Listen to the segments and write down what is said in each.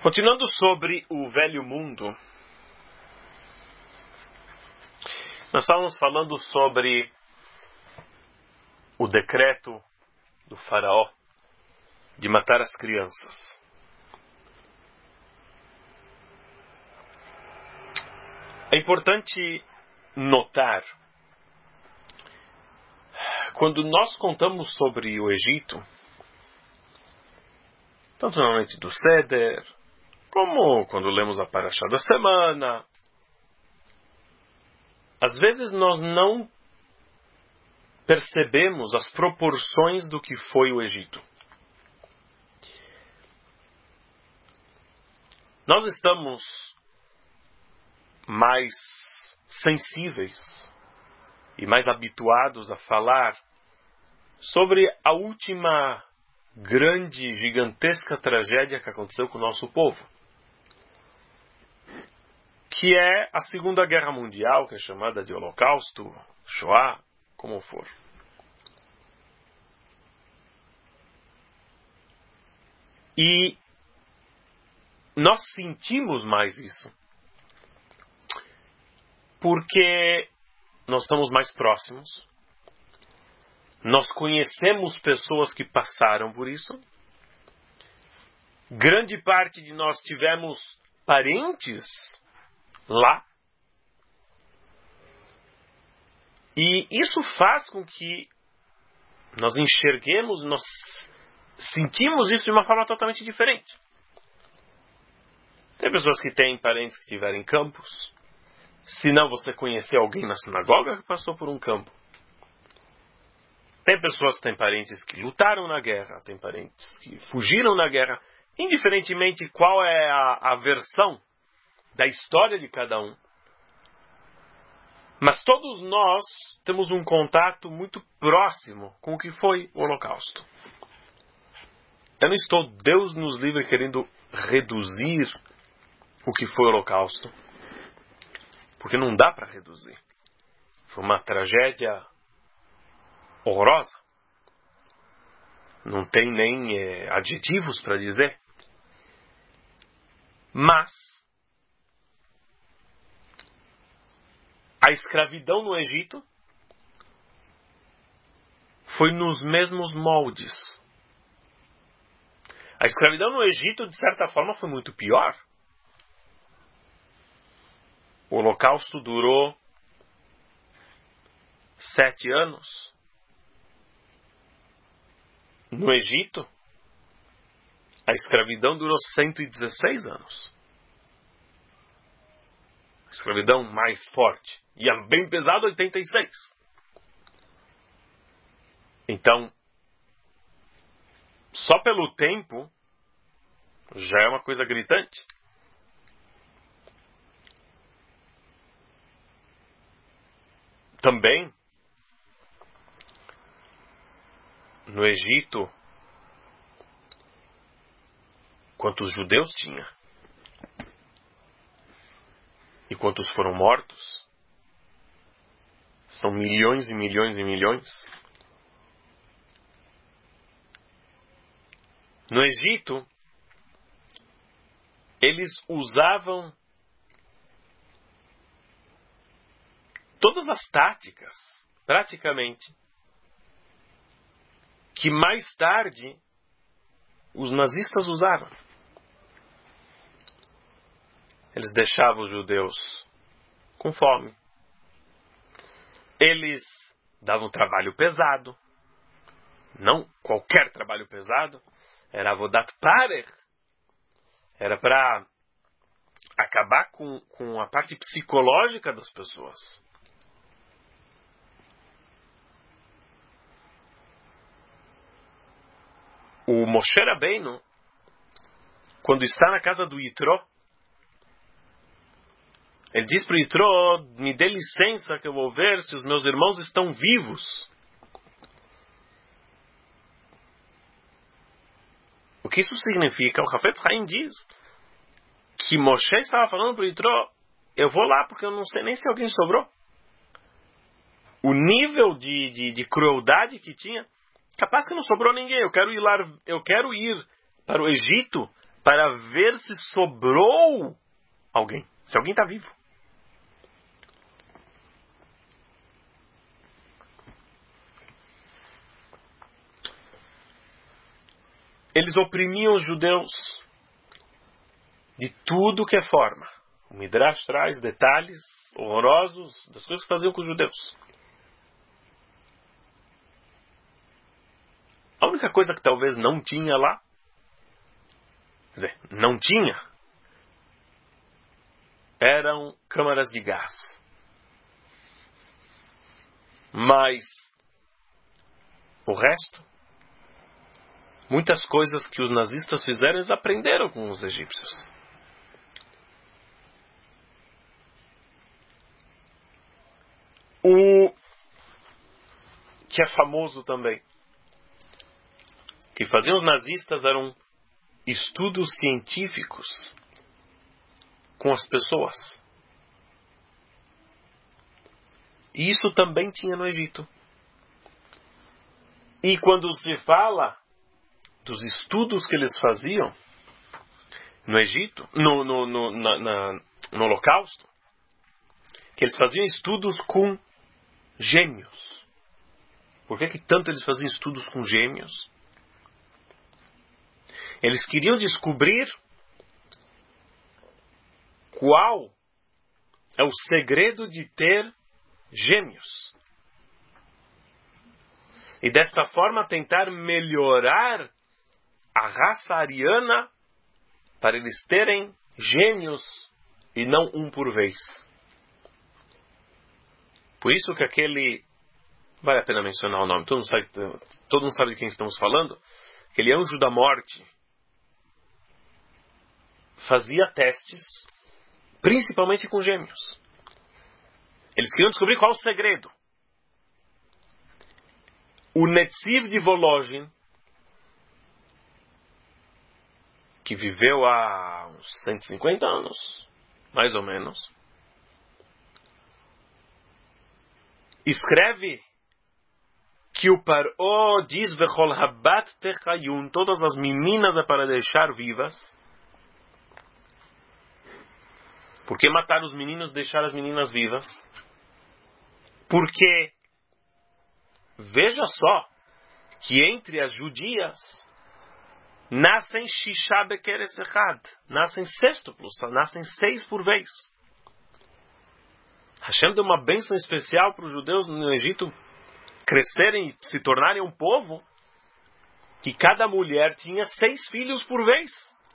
Continuando sobre o velho mundo, nós estávamos falando sobre o decreto do faraó de matar as crianças. É importante notar, quando nós contamos sobre o Egito, tanto na noite do Seder, como quando lemos a Parashá da semana, às vezes nós não percebemos as proporções do que foi o Egito. Nós estamos mais sensíveis e mais habituados a falar sobre a última grande, gigantesca tragédia que aconteceu com o nosso povo, que é a Segunda Guerra Mundial, que é chamada de Holocausto, Shoah, como for. E nós sentimos mais isso, porque nós estamos mais próximos, nós conhecemos pessoas que passaram por isso, grande parte de nós tivemos parentes lá, e isso faz com que nós enxerguemos, nós sentimos isso de uma forma totalmente diferente. Tem pessoas que têm parentes que tiveram em campos. Se não, você conheceu alguém na sinagoga que passou por um campo. Tem pessoas que têm parentes que lutaram na guerra, tem parentes que fugiram na guerra. Indiferentemente qual é a versão da história de cada um. Mas todos nós temos um contato muito próximo com o que foi o Holocausto. Eu não estou, Deus nos livre, querendo reduzir o que foi o Holocausto. Porque não dá para reduzir. Foi uma tragédia horrorosa. Não tem nem adjetivos para dizer. Mas a escravidão no Egito foi nos mesmos moldes. A escravidão no Egito, de certa forma, foi muito pior. O Holocausto durou 7 anos. No Egito, a escravidão durou 116 anos. A escravidão mais forte. E a bem pesada, 86. Então, só pelo tempo, já é uma coisa gritante. Também, no Egito, quantos judeus tinha? E quantos foram mortos? São milhões e milhões e milhões. No Egito, eles usavam todas as táticas, praticamente, que mais tarde os nazistas usaram. Eles deixavam os judeus com fome. Eles davam trabalho pesado. Não qualquer trabalho pesado. Era avodat parer. Era para acabar com a parte psicológica das pessoas. O Moshe Rabbeinu, quando está na casa do Yitro, ele diz para o Yitro: me dê licença que eu vou ver se os meus irmãos estão vivos. O que isso significa? O Hafetz Haim diz que Moshe estava falando para o Yitro: eu vou lá porque eu não sei nem se alguém sobrou. O nível de crueldade que tinha, capaz que não sobrou ninguém. Eu quero ir para o Egito para ver se sobrou alguém, se alguém está vivo. Eles oprimiam os judeus de tudo que é forma. O Midrash traz detalhes horrorosos das coisas que faziam com os judeus. A única coisa que talvez não tinha lá, quer dizer, não tinha, eram câmaras de gás. Mas o resto, muitas coisas que os nazistas fizeram, eles aprenderam com os egípcios. O que é famoso também, que faziam os nazistas, eram estudos científicos com as pessoas. E isso também tinha no Egito. E quando se fala dos estudos que eles faziam no Egito, no Holocausto, que eles faziam estudos com gêmeos. Por que tanto eles faziam estudos com gêmeos? Eles queriam descobrir qual é o segredo de ter gêmeos. E desta forma tentar melhorar a raça ariana para eles terem gêmeos e não um por vez. Por isso que aquele, vale a pena mencionar o nome, todo mundo sabe de quem estamos falando, aquele anjo da morte fazia testes, principalmente com gêmeos. Eles queriam descobrir qual é o segredo. O Netziv de Volozhin, que viveu há uns 150 anos, mais ou menos, escreve que o Paró diz Vechol Habat Techayun, todas as meninas é para deixar vivas. Por que matar os meninos e deixar as meninas vivas? Porque, veja só, que entre as judias nascem Shisha Bekeres Echad, nascem sextuplos, nascem 6 por vez. Hashem deu uma bênção especial para os judeus no Egito crescerem e se tornarem um povo, que cada mulher tinha 6 filhos por vez.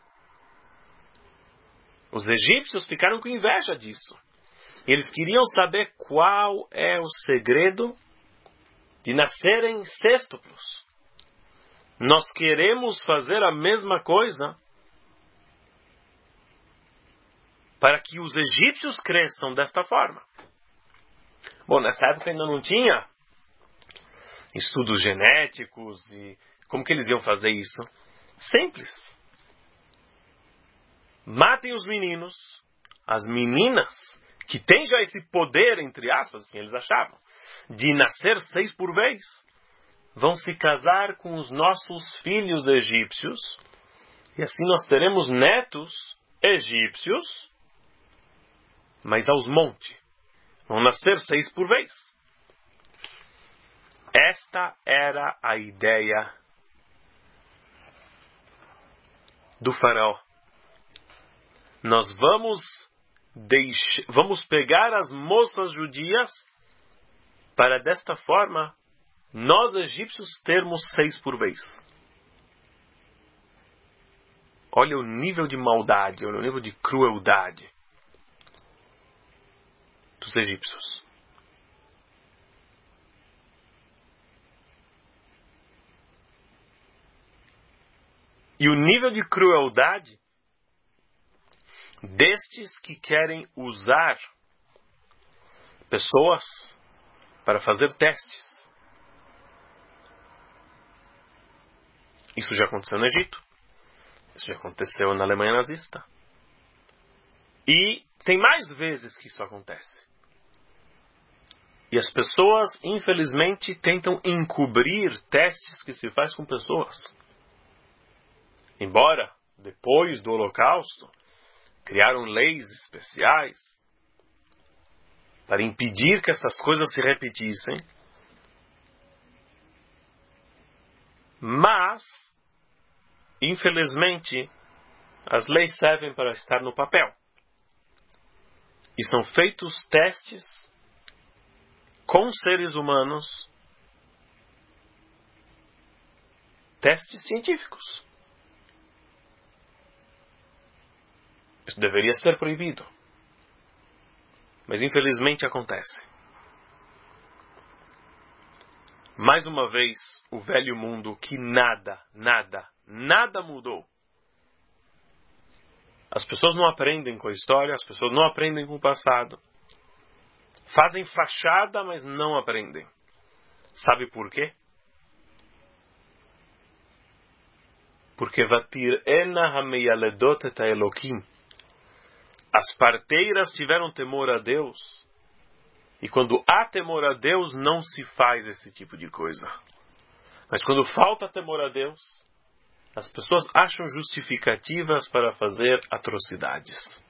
Os egípcios ficaram com inveja disso. Eles queriam saber qual é o segredo de nascerem sextuplos. Nós queremos fazer a mesma coisa para que os egípcios cresçam desta forma. Bom, nessa época ainda não tinha estudos genéticos e como que eles iam fazer isso? Simples. Matem os meninos, as meninas, que têm já esse poder, entre aspas, assim eles achavam, de nascer 6 por vez, vão se casar com os nossos filhos egípcios, e assim nós teremos netos egípcios, mas aos montes. Vão nascer 6 por vez. Esta era a ideia do faraó. Nós vamos pegar as moças judias para desta forma nós egípcios termos 6 por vez. Olha o nível de maldade, olha o nível de crueldade dos egípcios. E o nível de crueldade destes que querem usar pessoas para fazer testes. Isso já aconteceu no Egito. Isso já aconteceu na Alemanha nazista. E tem mais vezes que isso acontece. E as pessoas, infelizmente, tentam encobrir testes que se faz com pessoas. Embora depois do Holocausto, criaram leis especiais para impedir que essas coisas se repetissem. Mas, infelizmente, as leis servem para estar no papel. E são feitos testes com seres humanos, testes científicos. Isso deveria ser proibido. Mas infelizmente acontece. Mais uma vez, o velho mundo que nada mudou. As pessoas não aprendem com a história, as pessoas não aprendem com o passado. Fazem fachada, mas não aprendem. Sabe por quê? Porque vatir'ena hameialedot et Elokim. As parteiras tiveram temor a Deus. E quando há temor a Deus, não se faz esse tipo de coisa. Mas quando falta temor a Deus, as pessoas acham justificativas para fazer atrocidades.